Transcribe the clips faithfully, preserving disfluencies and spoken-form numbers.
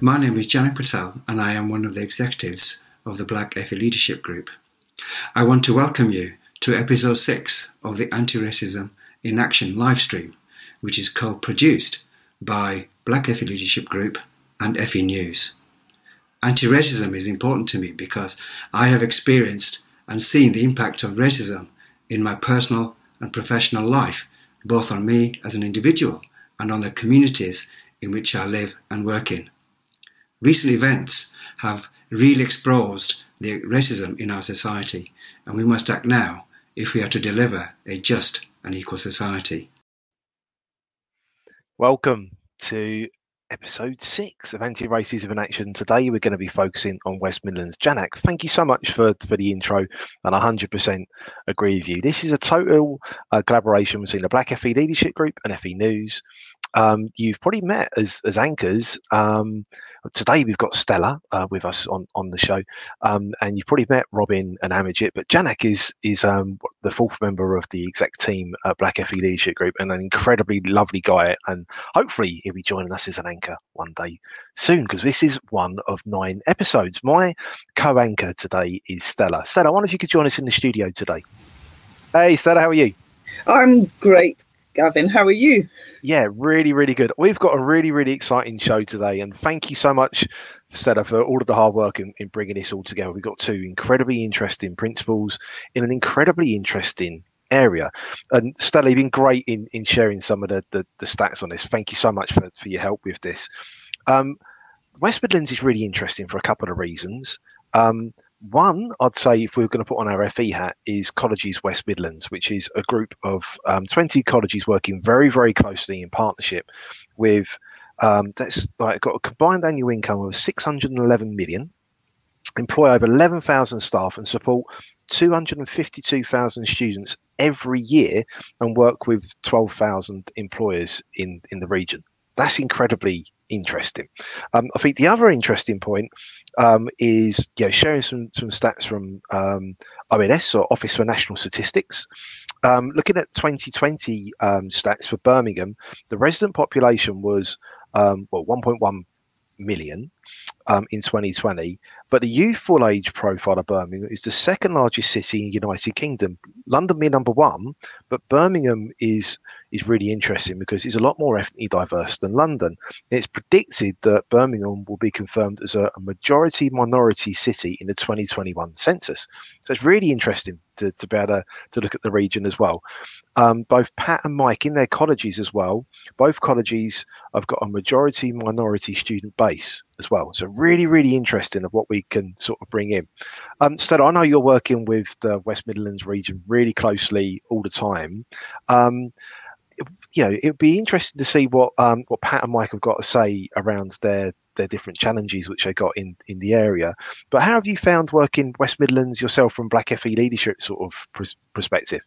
My name is Janak Patel and I am one of the executives of the Black F E Leadership Group. I want to welcome you to episode six of the Anti-Racism in Action livestream, which is co-produced by Black F E Leadership Group and F E News. Anti-racism is important to me because I have experienced and seen the impact of racism in my personal and professional life, both on me as an individual and on the communities in which I live and work in. Recent events have really exposed the racism in our society, and we must act now if we are to deliver a just and equal society. Welcome to episode six of Anti-Racism in Action. Today we're going to be focusing on West Midlands. Janak, thank you so much for, for the intro, and I one hundred percent agree with you. This is a total uh, collaboration between the Black F E Leadership Group and F E News. Um, you've probably met as, as anchors. Um, today we've got Stella uh, with us on, on the show, um, and you've probably met Robin and Amajit, but Janak is is um, the fourth member of the exec team at Black F E Leadership Group, and an incredibly lovely guy, and hopefully he'll be joining us as an anchor one day soon, because this is one of nine episodes. My co-anchor today is Stella. Stella, I wonder if you could join us in the studio today. Hey Stella, how are you? I'm great, Gavin. How are you? Yeah, really, really good. We've got a really, really exciting show today, and thank you so much, Stella, for all of the hard work in, in bringing this all together. We've got two incredibly interesting principles in an incredibly interesting area. And Stella, you've been great in, in sharing some of the, the, the stats on this. Thank you so much for, for your help with this. Um, West Midlands is really interesting for a couple of reasons. Um, One, I'd say, if we were going to put on our F E hat, is Colleges West Midlands, which is a group of um, twenty colleges working very, very closely in partnership with, um, that's like got a combined annual income of six hundred eleven million, employ over eleven thousand staff and support two hundred fifty-two thousand students every year, and work with twelve thousand employers in, in the region. That's incredibly interesting. Um, I think the other interesting point um, is you know, sharing some some stats from um, O N S, or Office for National Statistics. Um, looking at twenty twenty um, stats for Birmingham, the resident population was um, well one point one million um, in twenty twenty, but the youthful age profile of Birmingham is the second largest city in the United Kingdom. London being number one, but Birmingham is is really interesting because it's a lot more ethnically diverse than London. It's predicted that Birmingham will be confirmed as a, a majority minority city in the twenty twenty-one census. So it's really interesting to, to be able to, to look at the region as well. Um, both Pat and Mike in their colleges as well, both colleges have got a majority minority student base as well. So really, really interesting of what we can sort of bring in. Um, Stella, I know you're working with the West Midlands region really closely all the time. Um, it, you know, it'd be interesting to see what um, what Pat and Mike have got to say around their their different challenges which they got in in the area. But how have you found working West Midlands yourself from Black F E Leadership sort of pers- perspective?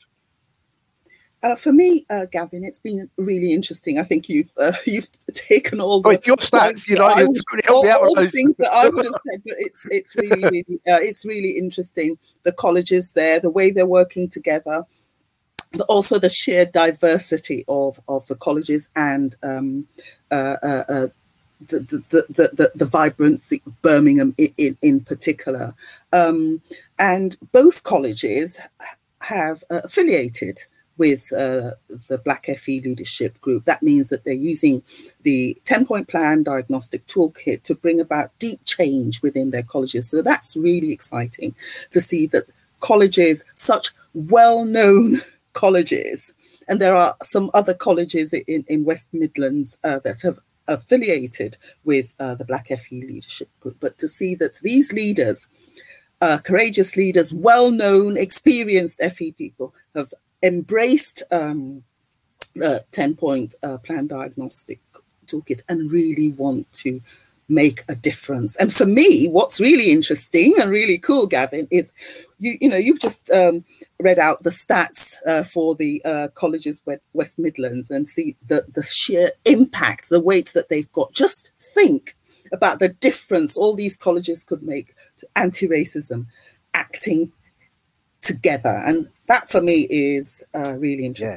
Uh, for me, uh, Gavin, it's been really interesting. I think you've uh, you've taken all the oh, your stats, you know, I, would, all, all the things that I would have said, but it's it's really really uh, it's really interesting. The colleges there, the way they're working together, but also the sheer diversity of of the colleges and um, uh, uh, uh, the, the, the the the vibrancy of Birmingham in in, in particular, um, and both colleges have uh, affiliated with uh, the Black F E Leadership Group. That means that they're using the ten-point plan diagnostic toolkit to bring about deep change within their colleges. So that's really exciting to see that colleges, such well-known colleges, and there are some other colleges in, in West Midlands uh, that have affiliated with uh, the Black F E Leadership Group, but to see that these leaders, uh, courageous leaders, well-known, experienced F E people have embraced um, the ten-point uh, plan diagnostic toolkit and really want to make a difference. And for me, what's really interesting and really cool, Gavin, is you you know you've just um, read out the stats uh, for the uh, colleges West Midlands and see the the sheer impact, the weight that they've got. Just think about the difference all these colleges could make to anti-racism, acting together, and that for me is uh, really interesting.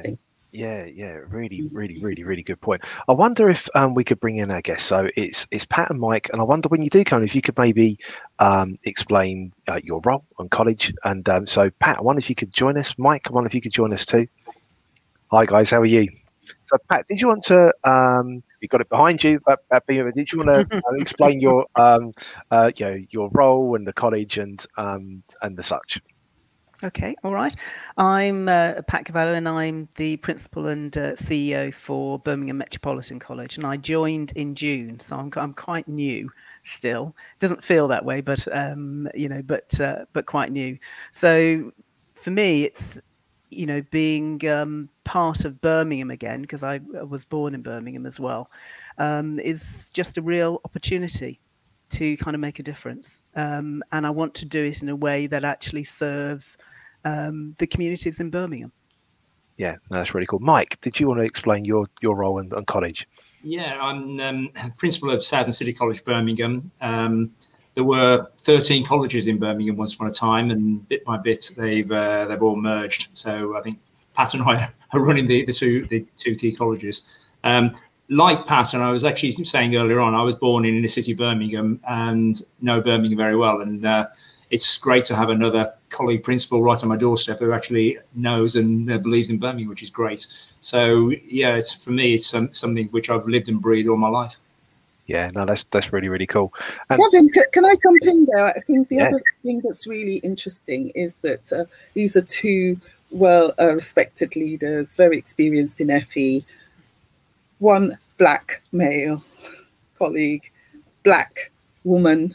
Yeah, yeah, really, really, really, really good point. I wonder if um, we could bring in our guests. So it's it's Pat and Mike, and I wonder when you do come, if you could maybe um, explain uh, your role on college. And um, so, Pat, I wonder if you could join us. Mike, I wonder if you could join us too. Hi, guys, how are you? So, Pat, did you want to? Um, we got it behind you. But uh, did you want to uh, explain your, um, uh, you know, your role and the college and um, and the such? Okay, all right. I'm uh, Pat Cavallo, and I'm the principal and uh, C E O for Birmingham Metropolitan College, and I joined in June, so I'm I'm quite new still. It doesn't feel that way, but um, you know, but uh, but quite new. So for me, it's you know being um, part of Birmingham again, because I was born in Birmingham as well, um, is just a real opportunity to kind of make a difference. Um, and I want to do it in a way that actually serves um, the communities in Birmingham. Yeah, no, that's really cool. Mike, did you want to explain your, your role in, in college? Yeah, I'm um, principal of Southern City College, Birmingham. Um, there were thirteen colleges in Birmingham once upon a time, and bit by bit they've uh, they've all merged. So I think Pat and I are running the, the two the two key colleges. Um, Like Pat, and I was actually saying earlier on, I was born in inner city Birmingham and know Birmingham very well. And uh, it's great to have another colleague principal right on my doorstep who actually knows and uh, believes in Birmingham, which is great. So, yeah, it's for me, it's um, something which I've lived and breathed all my life. Yeah, no, that's that's really, really cool. And Kevin, can I jump in there? I think the yeah. other thing that's really interesting is that uh, these are two well-respected uh, leaders, very experienced in F E. One black male colleague, black woman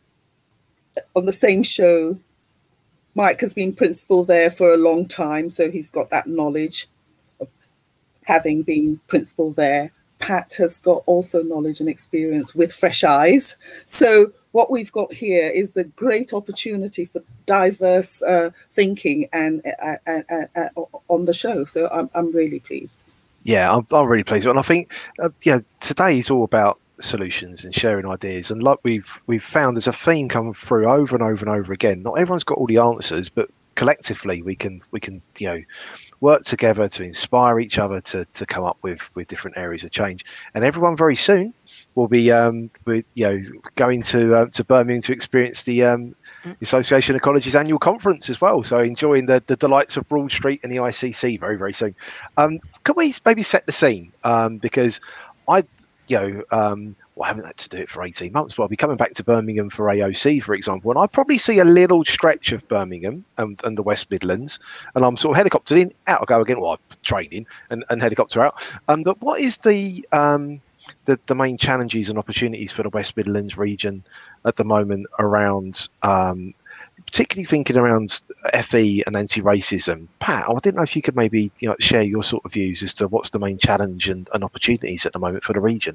on the same show. Mike has been principal there for a long time, so he's got that knowledge of having been principal there. Pat has got also knowledge and experience with fresh eyes. So what we've got here is a great opportunity for diverse uh, thinking and uh, uh, uh, uh, on the show. So I'm, I'm really pleased. Yeah, I'm, I'm really pleased. And I think, uh, yeah, today is all about solutions and sharing ideas. And like we've we've found, there's a theme coming through over and over and over again. Not everyone's got all the answers, but collectively we can we can you know work together to inspire each other to to come up with with different areas of change. And everyone very soon will be um with, you know going to uh, to Birmingham to experience the um the Association of Colleges annual conference as well. So enjoying the, the delights of Broad Street and the I C C very, very soon. Um, could we maybe set the scene? Um, because I, you know, um, well, I haven't had to do it for eighteen months, but I'll be coming back to Birmingham for A O C, for example, and I probably see a little stretch of Birmingham and, and the West Midlands, and I'm sort of helicoptered in, out I go again, well, I'm training and, and helicopter out. Um, but what is the, um, the the main challenges and opportunities for the West Midlands region at the moment around, um, particularly thinking around F E and anti-racism? Pat, I didn't know if you could maybe you know, share your sort of views as to what's the main challenge and, and opportunities at the moment for the region.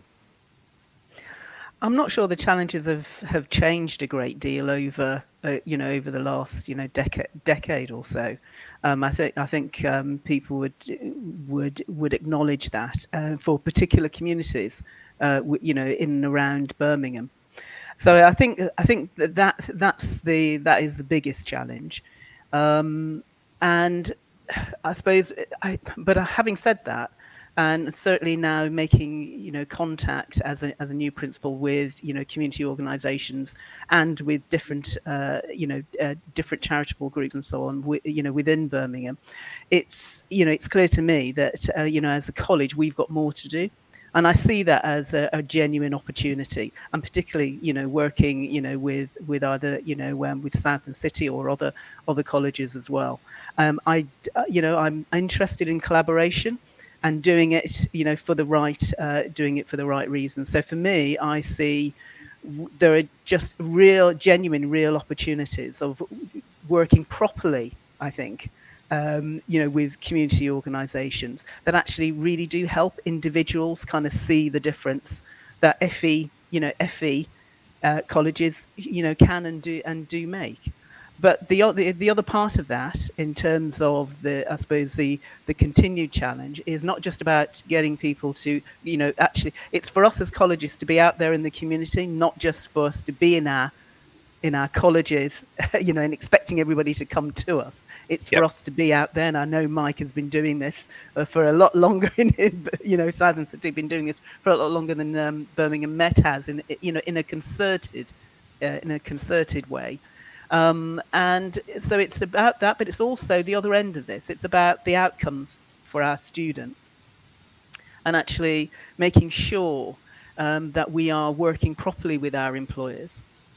I'm not sure the challenges have, have changed a great deal over, uh, you know, over the last, you know, decade decade or so. Um, I think I think um, people would would would acknowledge that uh, for particular communities, uh, you know, in and around Birmingham. So I think I think that, that that's the that is the biggest challenge, um, and I suppose. I, but having said that, and certainly now making you know contact as a as a new principal with you know community organisations and with different uh, you know uh, different charitable groups and so on, you know within Birmingham, it's you know it's clear to me that uh, you know as a college we've got more to do. And I see that as a, a genuine opportunity, and particularly, you know, working, you know, with with either, you know, um, with Southern City or other other colleges as well. Um, I, uh, you know, I'm interested in collaboration and doing it, you know, for the right, uh, doing it for the right reasons. So for me, I see w- there are just real, genuine, real opportunities of working properly, I think. Um, you know, with community organisations that actually really do help individuals kind of see the difference that F E, you know, F E uh, colleges, you know, can and do and do make. But the other the other part of that, in terms of the, I suppose the the continued challenge, is not just about getting people to, you know, actually, it's for us as colleges to be out there in the community, not just for us to be in our in our colleges, you know, and expecting everybody to come to us. It's Yep. for us to be out there. And I know Mike has been doing this uh, for a lot longer in, in you know, Southern City been doing this for a lot longer than um, Birmingham Met has, in, you know, in a concerted, uh, in a concerted way. Um, and so it's about that, but it's also the other end of this. It's about the outcomes for our students and actually making sure um, that we are working properly with our employers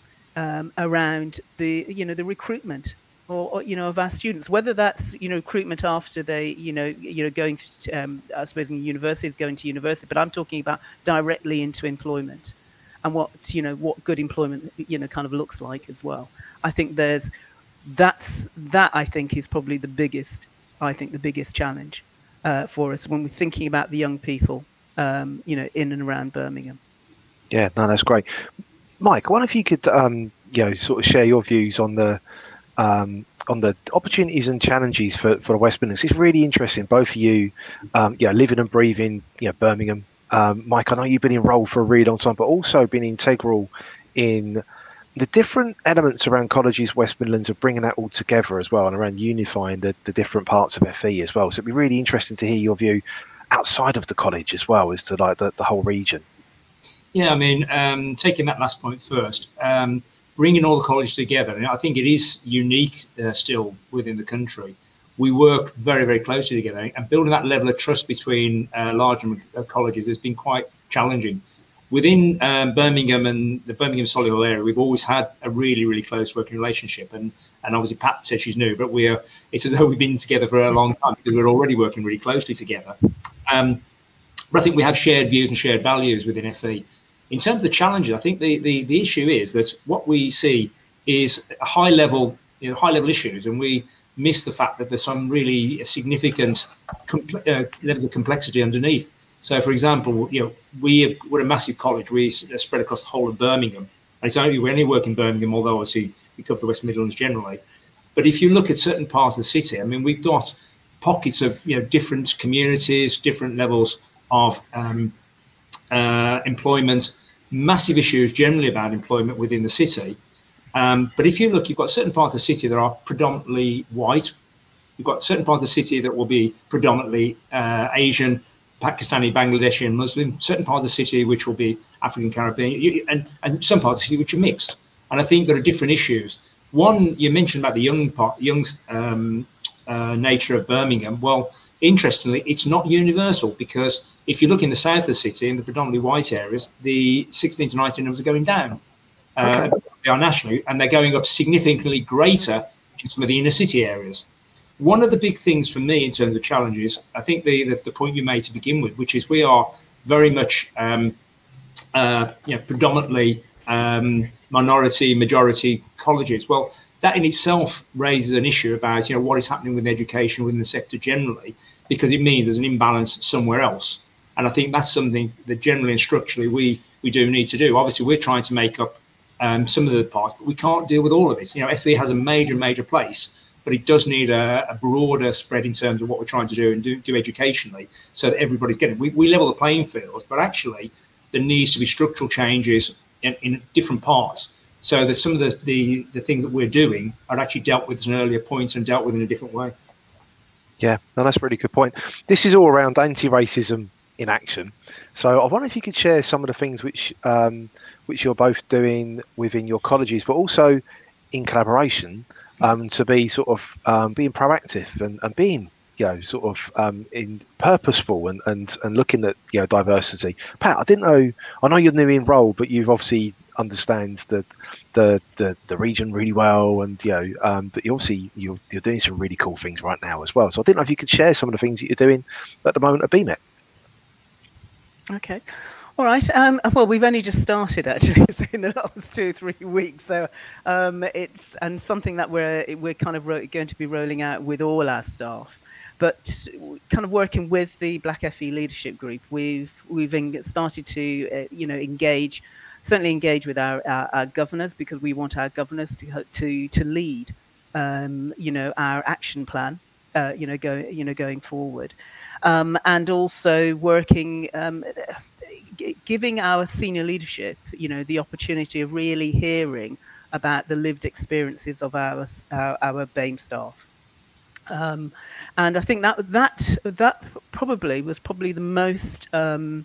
um, around the, you know, the recruitment or, or, you know, of our students, whether that's, you know, recruitment after they, you know, you know, going to, um, I suppose in universities, going to university, but I'm talking about directly into employment and what, you know, what good employment, you know, kind of looks like as well. I think there's, that's, that I think is probably the biggest, I think the biggest challenge uh, for us when we're thinking about the young people, um, you know, in and around Birmingham. Yeah, no, that's great. Mike, I wonder if you could, um, you know, sort of share your views on the um, on the opportunities and challenges for, for the West Midlands. It's really interesting, both of you, um, you know, living and breathing, you know, Birmingham. Um, Mike, I know you've been enrolled for a really long time, but also been integral in the different elements around colleges, West Midlands, of bringing that all together as well, and around unifying the, the different parts of F E as well. So it'd be really interesting to hear your view outside of the college as well as to like the, the whole region. Yeah, I mean, um, taking that last point first, um, bringing all the colleges together, and I think it is unique uh, still within the country. We work very, very closely together, and building that level of trust between uh, larger colleges has been quite challenging. Within um, Birmingham and the Birmingham Solihull area, we've always had a really, really close working relationship. And and obviously Pat said she's new, but we're it's as though we've been together for a long time because we're already working really closely together. Um, but I think we have shared views and shared values within F E. In terms of the challenges, I think the, the, the issue is that what we see is a high level, you know, high level issues, and we miss the fact that there's some really significant compl- uh, level of complexity underneath. So, for example, you know, we, we're a massive college. We spread across the whole of Birmingham. And it's only, we only work in Birmingham, although obviously we cover the West Midlands generally. But if you look at certain parts of the city, I mean, we've got pockets of, you know, different communities, different levels of um, uh, employment, massive issues generally about employment within the city. Um, but if you look, you've got certain parts of the city that are predominantly white. You've got certain parts of the city that will be predominantly uh, Asian, Pakistani, Bangladeshi and Muslim, certain parts of the city which will be African, Caribbean, and, and some parts of the city which are mixed. And I think there are different issues. One, you mentioned about the young part, young um, uh, nature of Birmingham. Well, interestingly, it's not universal, because if you look in the south of the city, in the predominantly white areas, the sixteen to nineteen numbers are going down. Uh, okay. They are nationally, and they're going up significantly greater in some of the inner city areas. One of the big things for me in terms of challenges, I think the, the, the point you made to begin with, which is we are very much um, uh, you know, predominantly um, minority, majority colleges. Well, that in itself raises an issue about, you know, what is happening with education within the sector generally, because it means there's an imbalance somewhere else. And I think that's something that generally and structurally we, we do need to do. Obviously, we're trying to make up um, some of the parts, but we can't deal with all of it. You know, F E has a major, major place, but it does need a, a broader spread in terms of what we're trying to do and do, do educationally, so that everybody's getting. We, we level the playing field, but actually there needs to be structural changes in, in different parts, so that some of the, the, the things that we're doing are actually dealt with at an earlier point and dealt with in a different way. Yeah, no, that's a really good point. This is all around anti-racism in action. So I wonder if you could share some of the things which um, which you're both doing within your colleges, but also in collaboration, um, to be sort of um, being proactive and, and being, you know, sort of um, in purposeful and, and, and looking at, you know, diversity. Pat, I didn't know, I know you're new in role, but you've obviously understands the, the the the region really well, and you know, um, but you obviously you're you're doing some really cool things right now as well. So I didn't know if you could share some of the things that you're doing at the moment at B M E T. Okay. All right. Um, well, we've only just started actually so in the last two or three weeks. So um, it's and something that we're we're kind of ro- going to be rolling out with all our staff. But kind of working with the Black F E Leadership Group, we've we've en- started to uh, you know engage, certainly engage with our, our, our governors, because we want our governors to to to lead um, you know our action plan. Uh, you know, go, you know, going forward, um, and also working, um, g- giving our senior leadership, you know, the opportunity of really hearing about the lived experiences of our our, our B A M E staff. Um, and I think that that that probably was probably the most um,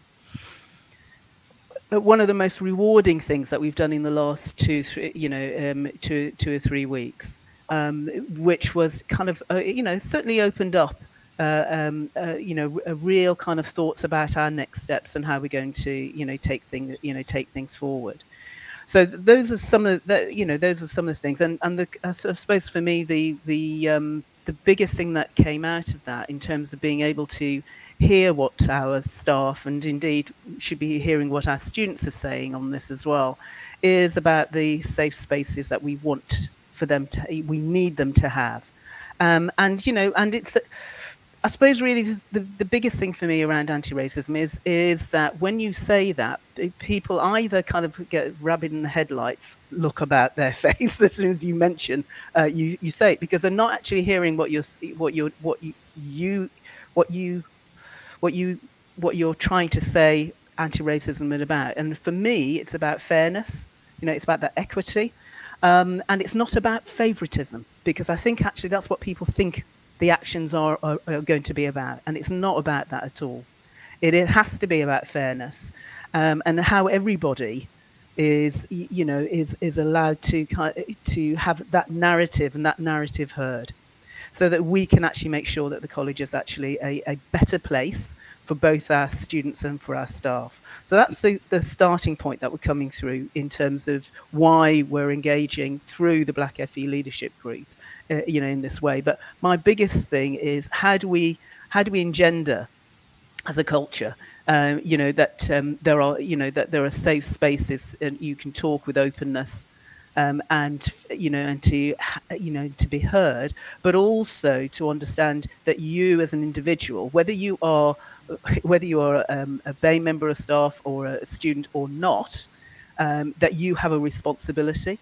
one of the most rewarding things that we've done in the last two, three, you know, um, two two or three weeks, um, which was kind of uh, you know certainly opened up uh, um, uh, you know a real kind of thoughts about our next steps and how we're going to you know take things you know take things forward. So those are some of the you know those are some of the things, and and the, I suppose for me the the um, the biggest thing that came out of that in terms of being able to hear what our staff and indeed should be hearing what our students are saying on this as well is about the safe spaces that we want for them to we need them to have, um, and you know and it's. I suppose really the, the, the biggest thing for me around anti-racism is is that when you say that, people either kind of get rabbit in the headlights look about their face as soon as you mention uh, you you say it, because they're not actually hearing what you're what you're what you, you what you what you what you're trying to say anti-racism is about. And for me, it's about fairness. You know, it's about that equity, um, and it's not about favoritism, because I think actually that's what people think the actions are, are, are going to be about, and it's not about that at all. It, it has to be about fairness, um, and how everybody is, you know, is is allowed to to have that narrative and that narrative heard, so that we can actually make sure that the college is actually a, a better place for both our students and for our staff. So that's the, the starting point that we're coming through in terms of why we're engaging through the Black F E Leadership Group. Uh, you know, in this way. But my biggest thing is how do we how do we engender as a culture, um, you know, that um, there are you know that there are safe spaces and you can talk with openness, um, and you know, and to you know to be heard, but also to understand that you as an individual, whether you are whether you are um, a B A M E member of staff or a student or not, um, that you have a responsibility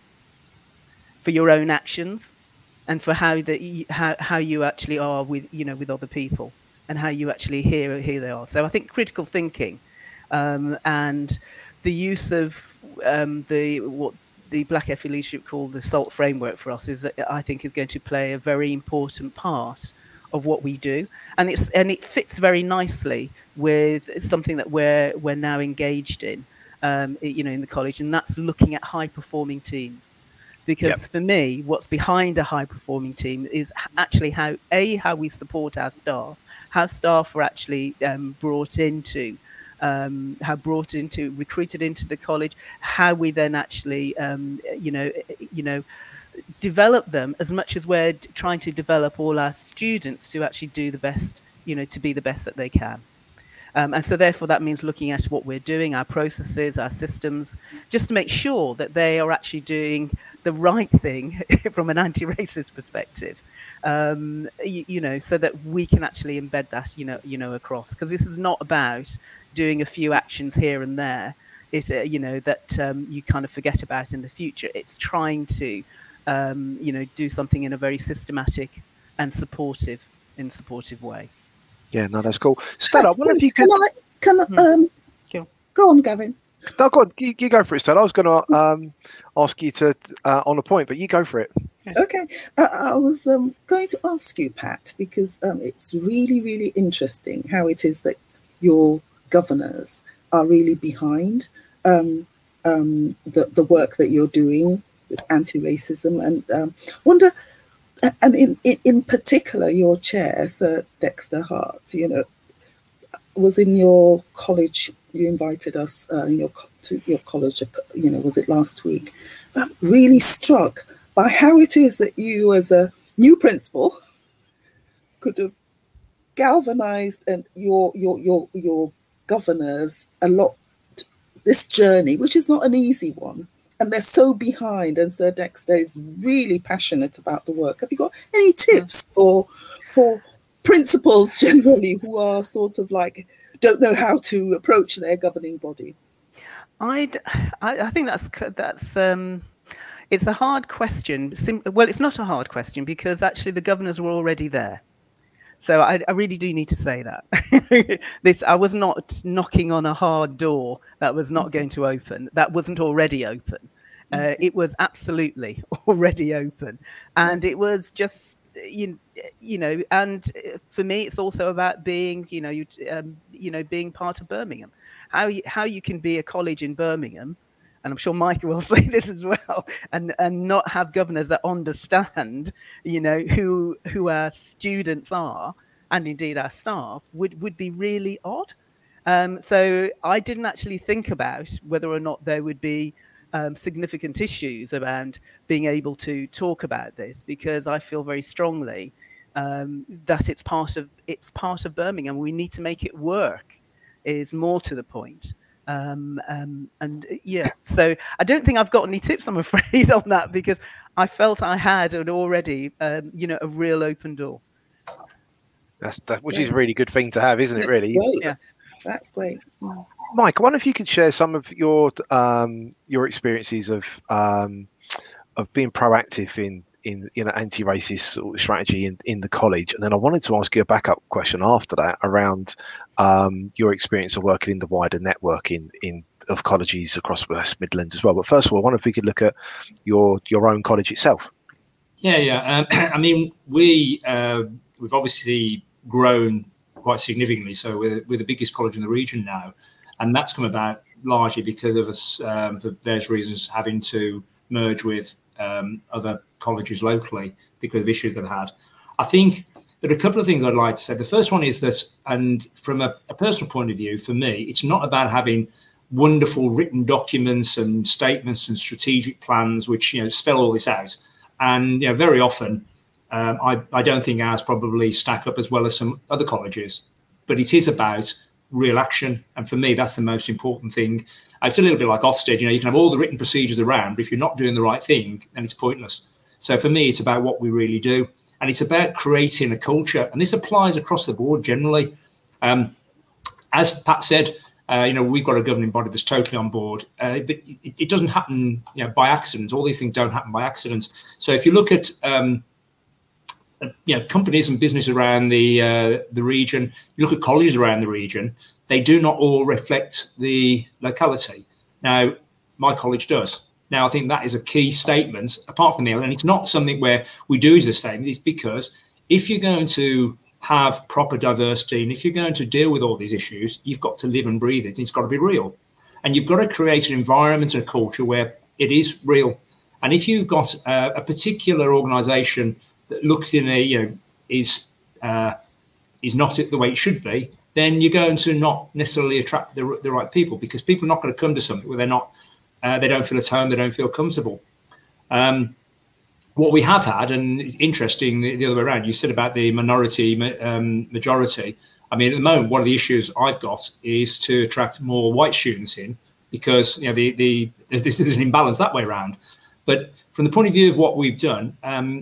for your own actions. And for how the how, how you actually are with you know with other people, and how you actually hear here they are. So I think critical thinking, um, and the use of um, the what the Black F E Leadership call the SALT framework for us is I think is going to play a very important part of what we do, and it's and it fits very nicely with something that we're we're now engaged in, um, you know, in the college, and that's looking at high performing teams. Because yep. for me, what's behind a high-performing team is actually how, A, how we support our staff, how staff are actually um, brought into, um, how brought into, recruited into the college, how we then actually, um, you know, you know, develop them as much as we're trying to develop all our students to actually do the best, you know, to be the best that they can. Um, and so therefore that means looking at what we're doing, our processes, our systems, just to make sure that they are actually doing the right thing from an anti-racist perspective, um, you, you know, so that we can actually embed that, you know, you know, across. Because this is not about doing a few actions here and there. It's, uh, you know, that um, you kind of forget about in the future. It's trying to, um, you know, do something in a very systematic and supportive, in supportive way. Yeah, no, that's cool. Stella, I wonder if you could... Can I, can I, um, sure. Go on, Gavin. No, go on, you, you go for it, Stella. I was going to um, ask you to, uh, on a point, but you go for it. Okay. Uh, I was um, going to ask you, Pat, because um, it's really, really interesting how it is that your governors are really behind um, um, the, the work that you're doing with anti-racism. And um, wonder... And in, in, in particular, your chair, Sir Dexter Hart, you know, was in your college. You invited us uh, in your to your college. You know, was it last week? I'm really struck by how it is that you, as a new principal, could have galvanized and your your your your governors a lot. This journey, which is not an easy one. And they're so behind, and Sir Dexter is really passionate about the work. Have you got any tips for for principals generally who are sort of like don't know how to approach their governing body? I'd, I I think that's that's um, it's a hard question. Well, it's not a hard question because actually the governors were already there. So I, I really do need to say that. this I was not knocking on a hard door that was not going to open. That wasn't already open. Uh, it was absolutely already open, and it was just you you know. And for me, it's also about being you know you um, you know being part of Birmingham. How you, how you can be a college in Birmingham, and I'm sure Mike will say this as well, and and not have governors that understand you know who who our students are, and indeed our staff, would would be really odd. Um, so I didn't actually think about whether or not there would be Um, significant issues around being able to talk about this, because I feel very strongly um, that it's part of it's part of Birmingham. We need to make it work. Is more to the point. Um, um, and yeah, so I don't think I've got any tips, I'm afraid, on that, because I felt I had an already, um, you know, a real open door. That's that, which is a really good thing to have, isn't it? Really, yeah. That's great. Yeah. Mike, I wonder if you could share some of your um, your experiences of um, of being proactive in in you know anti-racist sort of strategy in, in the college, and then I wanted to ask you a backup question after that around um, your experience of working in the wider network in in of colleges across West Midlands as well. But first of all, I wonder if we could look at your your own college itself. Yeah, yeah. Um, I mean, we uh, we've obviously grown quite significantly. So we're, we're the biggest college in the region now, and that's come about largely because of us, um, for various reasons, having to merge with um, other colleges locally because of issues they've had. I think there are a couple of things I'd like to say. The first one is that, and from a, a personal point of view, for me, it's not about having wonderful written documents and statements and strategic plans which you know spell all this out. And you know, very often, Um, I, I don't think ours probably stack up as well as some other colleges, but it is about real action. And for me, that's the most important thing. It's a little bit like Ofsted, you know, you can have all the written procedures around, but if you're not doing the right thing, then it's pointless. So for me, it's about what we really do. And it's about creating a culture. And this applies across the board generally. Um, as Pat said, uh, you know, we've got a governing body that's totally on board. Uh, but it, it doesn't happen you know, by accident. All these things don't happen by accident. So if you look at um, you know, companies and business around the uh, the region, you look at colleges around the region, they do not all reflect the locality. Now, my college does. Now, I think that is a key statement, apart from the other, and it's not something where we do as a statement, it's because if you're going to have proper diversity and if you're going to deal with all these issues, you've got to live and breathe it. It's got to be real. And you've got to create an environment and a culture where it is real. And if you've got uh, a particular organisation that looks in a, you know, is uh, is not the way it should be, then you're going to not necessarily attract the, the right people, because people are not going to come to something where they're not, uh, they don't feel at home, they don't feel comfortable. Um, what we have had, and it's interesting the, the other way around, you said about the minority um, majority. I mean, at the moment, one of the issues I've got is to attract more white students in, because you know the the this is an imbalance that way around. But from the point of view of what we've done, um,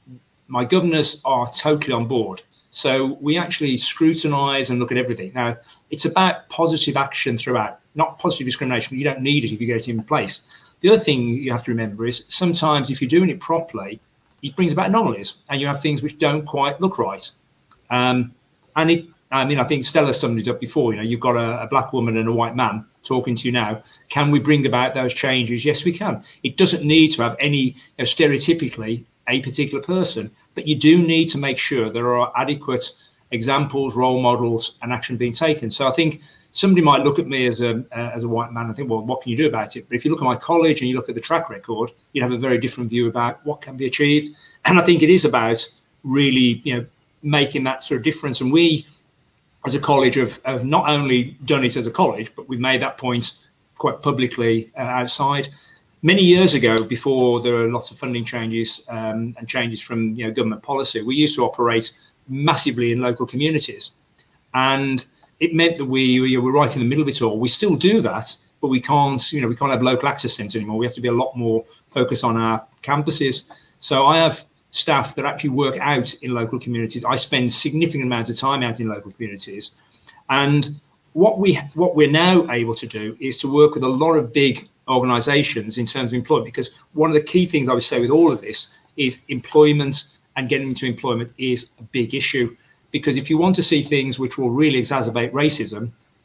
my governors are totally on board. So we actually scrutinise and look at everything. Now, it's about positive action throughout, not positive discrimination. You don't need it if you get it in place. The other thing you have to remember is sometimes if you're doing it properly, it brings about anomalies and you have things which don't quite look right. Um, and it, I mean, I think Stella summed it up before. You know, you've got a, a black woman and a white man talking to you now. Can we bring about those changes? Yes, we can. It doesn't need to have any, you know, stereotypically a particular person, but you do need to make sure there are adequate examples, role models, and action being taken. So I think somebody might look at me as a uh, as a white man and think, well, what can you do about it? But if you look at my college and you look at the track record, you'd have a very different view about what can be achieved. And I think it is about really, you know, making that sort of difference. And we, as a college, have, have not only done it as a college, but we've made that point quite publicly uh, outside. Many years ago, before there were lots of funding changes um, and changes from you know government policy, we used to operate massively in local communities, and it meant that we, we were right in the middle of it all. We still do that, but we can't, you know, we can't have local access centres anymore. We have to be a lot more focused on our campuses. So I have staff that actually work out in local communities. I spend significant amounts of time out in local communities, and what we what we're now able to do is to work with a lot of big organisations in terms of employment, because one of the key things I would say with all of this is employment, and getting into employment is a big issue. Because if you want to see things which will really exacerbate racism,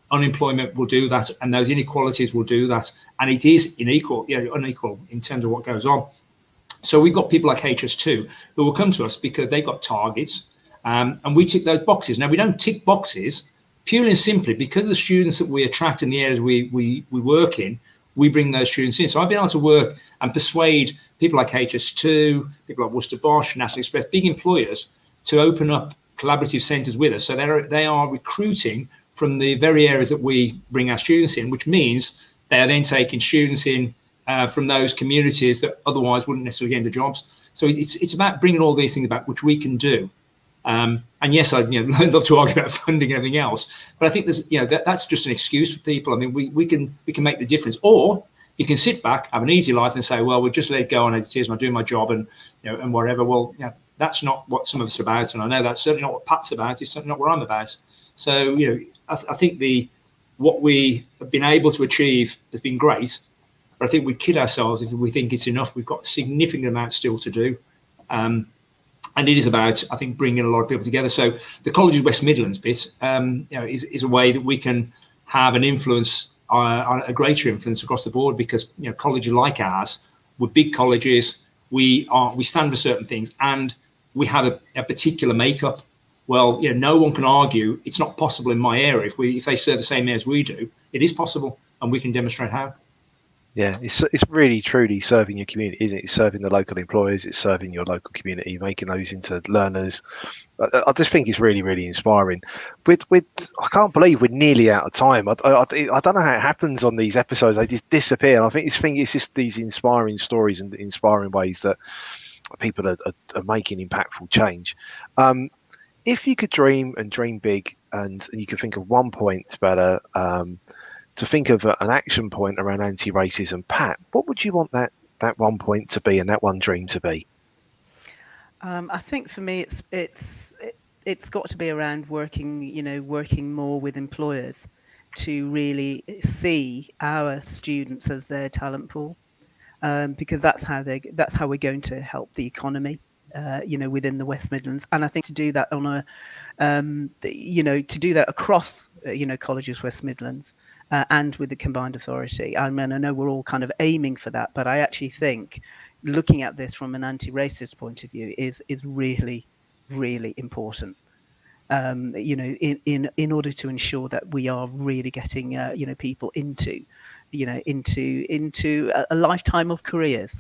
unemployment will do that, and those inequalities will do that. And it is unequal, you know, unequal in terms of what goes on. So we've got people like H S two who will come to us because they've got targets, um, and we tick those boxes. Now, we don't tick boxes purely and simply because of the students that we attract in the areas we, we, we work in. We bring those students in. So I've been able to work and persuade people like H S two, people like Worcester Bosch, National Express, big employers, to open up collaborative centres with us. So they're, they are recruiting from the very areas that we bring our students in, which means they are then taking students in uh, from those communities that otherwise wouldn't necessarily get into jobs. So it's, it's about bringing all these things back, which we can do. Um, and yes, I'd you know, love to argue about funding and everything else, but I think there's you know that, that's just an excuse for people. I mean, we, we can we can make the difference, or you can sit back, have an easy life, and say, well, we'll just let it go on as it is, and I'll do my job and you know and whatever. Well, you know, that's not what some of us are about, and I know that's certainly not what Pat's about. It's certainly not what I'm about. So you know, I, th- I think the what we have been able to achieve has been great, but I think we kid ourselves if we think it's enough. We've got significant amounts still to do. Um, And it is about, I think, bringing a lot of people together. So the Colleges West Midlands bit um, you know, is, is a way that we can have an influence, uh, a greater influence across the board, because you know colleges like ours, we're big colleges, we are we stand for certain things, and we have a, a particular makeup. Well, you know, no one can argue it's not possible in my area. If we if they serve the same as we do, it is possible, and we can demonstrate how. Yeah, it's it's really truly serving your community, isn't it? It's serving the local employers, it's serving your local community, making those into learners. I, I just think it's really, really inspiring. With with, I can't believe we're nearly out of time. I, I, I don't know how it happens on these episodes; they just disappear. And I think this thing it's just these inspiring stories and inspiring ways that people are, are, are making impactful change. Um, if you could dream and dream big, and you could think of one point better. Um, to think of an action point around anti-racism, Pat, what would you want that that one point to be and that one dream to be? Um, I think for me, it's it's it, it's got to be around working, you know, working more with employers to really see our students as their talent pool, um, because that's how they that's how we're going to help the economy, uh, you know, within the West Midlands. And I think to do that on a, um, you know, to do that across, uh, you know, Colleges West Midlands. Uh, and with the combined authority. I mean, I know we're all kind of aiming for that, but I actually think looking at this from an anti-racist point of view is is really, really important. Um, you know, in, in in order to ensure that we are really getting, uh, you know, people into, you know, into into a, a lifetime of careers.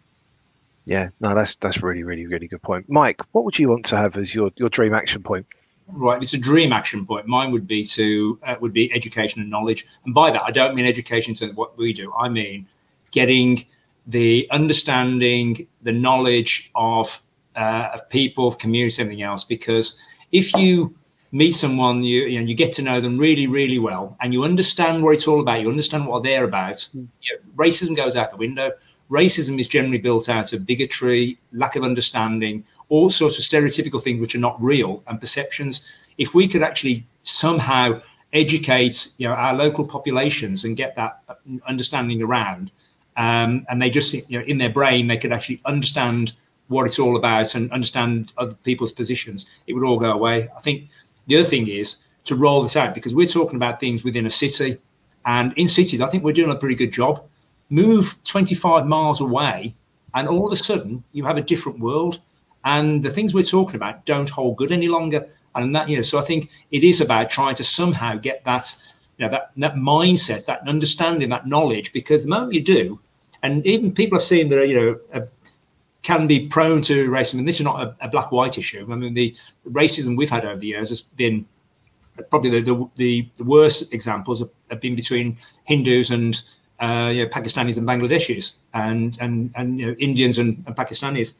Yeah, no, that's that's really, really, really good point. Mike, what would you want to have as your, your dream action point? Right, it's a dream action point. Mine would be to uh, would be education and knowledge, and by that I don't mean education to what we do. I mean getting the understanding, the knowledge of uh, of people, of community, everything else. Because if you meet someone, you you know you get to know them really, really well, and you understand what it's all about. You understand what they're about. Mm. You know, racism goes out the window. Racism is generally built out of bigotry, lack of understanding, all sorts of stereotypical things which are not real, and perceptions. If we could actually somehow educate, you know, our local populations and get that understanding around, um, and they just, you know, in their brain, they could actually understand what it's all about and understand other people's positions, it would all go away. I think the other thing is to roll this out, because we're talking about things within a city, and in cities, I think we're doing a pretty good job. Move twenty-five miles away, and all of a sudden you have a different world, and the things we're talking about don't hold good any longer. And that, you know, so I think it is about trying to somehow get that, you know, that that mindset, that understanding, that knowledge, because the moment you do, and even people I've seen that are, you know, uh, can be prone to racism, and this is not a, a black-white issue. I mean, the, the racism we've had over the years has been probably the the, the, the worst examples have, have been between Hindus and Uh, you know, Pakistanis and Bangladeshis, and and and you know, Indians and, and Pakistanis,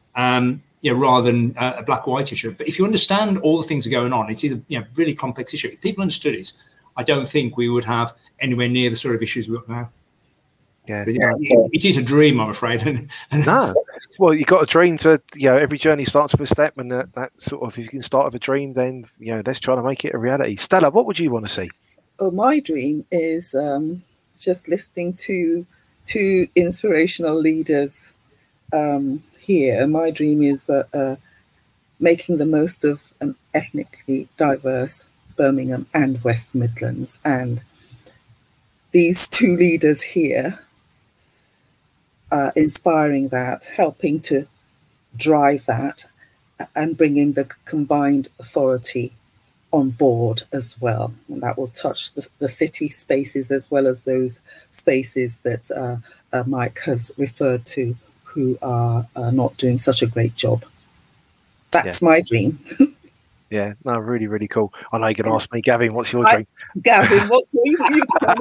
um, you know, rather than uh, a black-white issue. But if you understand all the things that are going on, it is a you know, really complex issue. If people understood it, I don't think we would have anywhere near the sort of issues we've got now. Yeah, but, yeah it, it is a dream, I'm afraid. and, and no, well, you've got a dream to, you know, every journey starts with a step, and that, that sort of, if you can start with a dream, then, you know, let's try to make it a reality. Stella, what would you want to see? Oh, my dream is... Um... just listening to two inspirational leaders um, here. My dream is uh, uh, making the most of an ethnically diverse Birmingham and West Midlands. And these two leaders here are inspiring that, helping to drive that, and bringing the combined authority on board as well. And that will touch the, the city spaces as well as those spaces that uh, uh, Mike has referred to, who are uh, not doing such a great job. That's yeah. my dream. Yeah, no, really, really cool. I know you're going to ask me, Gavin, what's your I, dream? Gavin, what's your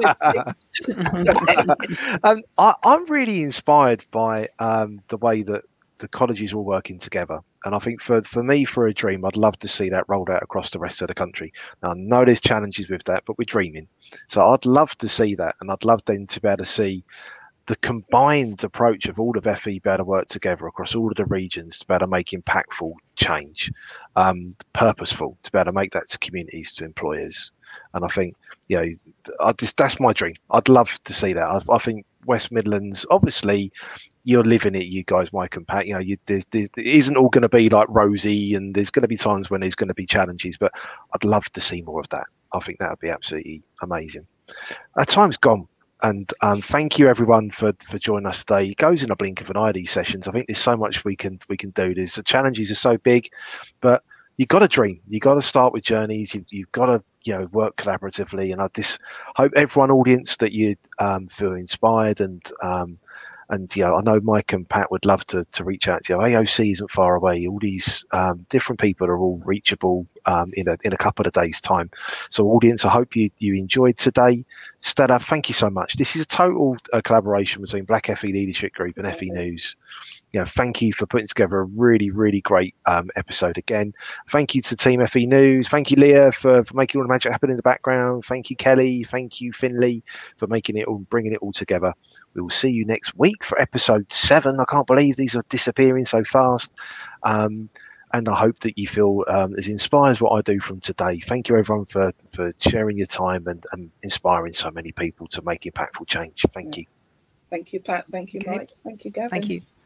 um, I, I'm really inspired by um, the way that the colleges are all working together. And I think for, for me, for a dream, I'd love to see that rolled out across the rest of the country. Now, I know there's challenges with that, but we're dreaming. So I'd love to see that. And I'd love then to be able to see the combined approach of all of F E be able to work together across all of the regions to be able to make impactful change, um, purposeful, to be able to make that to communities, to employers. And I think, you know, I just, that's my dream. I'd love to see that. I, I think West Midlands, obviously, you're living it, you guys, Mike and Pat. You know, you, there's, there's, it isn't all going to be like rosy, and there's going to be times when there's going to be challenges, but I'd love to see more of that. I think that would be absolutely amazing. Our time's gone. And um, thank you everyone for, for joining us today. It goes in a blink of an eye, these sessions. I think there's so much we can we can do. There's the challenges are so big, but you've got to dream. You've got to start with journeys. You've, you've got to you know work collaboratively. And I just hope everyone audience that you um, feel inspired and um, and you know I know Mike and Pat would love to to reach out to you. A O C isn't far away. All these um, different people are all reachable um, in a in a couple of days' time. So audience, I hope you you enjoyed today. Stella, thank you so much. This is a total uh, collaboration between Black F E Leadership Group and F E News. You know, thank you for putting together a really, really great um, episode again. Thank you to Team F E News. Thank you, Leah, for, for making all the magic happen in the background. Thank you, Kelly. Thank you, Finley, for making it all, bringing it all together. We will see you next week for episode seven. I can't believe these are disappearing so fast. Um, and I hope that you feel um, as inspired as what I do from today. Thank you, everyone, for, for sharing your time and, and inspiring so many people to make impactful change. Thank you. Thank you, Pat. Thank you, Mike. Thank you, Gavin. Thank you.